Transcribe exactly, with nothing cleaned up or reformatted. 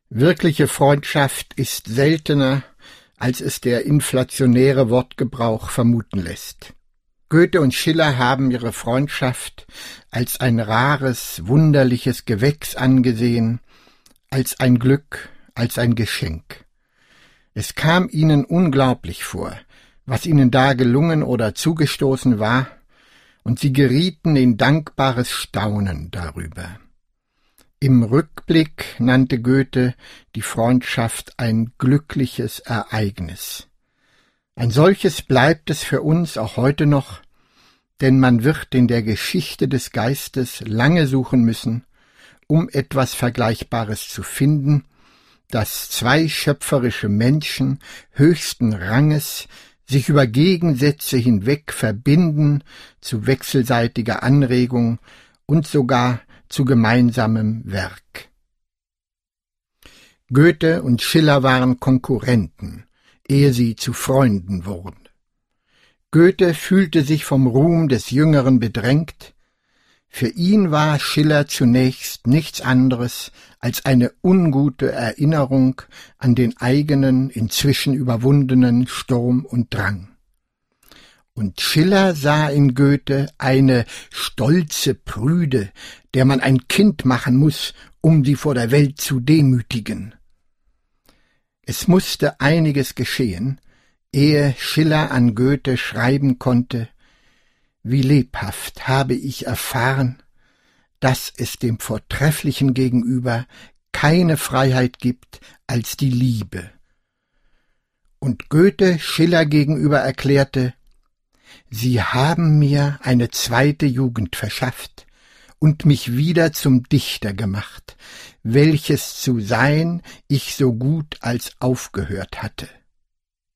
Wirkliche Freundschaft ist seltener, als es der inflationäre Wortgebrauch vermuten lässt. Goethe und Schiller haben ihre Freundschaft als ein rares, wunderliches Gewächs angesehen, als ein Glück, als ein Geschenk. Es kam ihnen unglaublich vor, was ihnen da gelungen oder zugestoßen war, und sie gerieten in dankbares Staunen darüber. Im Rückblick nannte Goethe die Freundschaft ein glückliches Ereignis. Ein solches bleibt es für uns auch heute noch, denn man wird in der Geschichte des Geistes lange suchen müssen, um etwas Vergleichbares zu finden, dass zwei schöpferische Menschen höchsten Ranges sich über Gegensätze hinweg verbinden zu wechselseitiger Anregung und sogar zu gemeinsamem Werk. Goethe und Schiller waren Konkurrenten, ehe sie zu Freunden wurden. Goethe fühlte sich vom Ruhm des Jüngeren bedrängt. Für ihn war Schiller zunächst nichts anderes als eine ungute Erinnerung an den eigenen, inzwischen überwundenen Sturm und Drang. Und Schiller sah in Goethe eine stolze Prüde, der man ein Kind machen muß, um sie vor der Welt zu demütigen. Es musste einiges geschehen, ehe Schiller an Goethe schreiben konnte: Wie lebhaft habe ich erfahren, dass es dem Vortrefflichen gegenüber keine Freiheit gibt als die Liebe. Und Goethe Schiller gegenüber erklärte: Sie haben mir eine zweite Jugend verschafft und mich wieder zum Dichter gemacht, welches zu sein ich so gut als aufgehört hatte.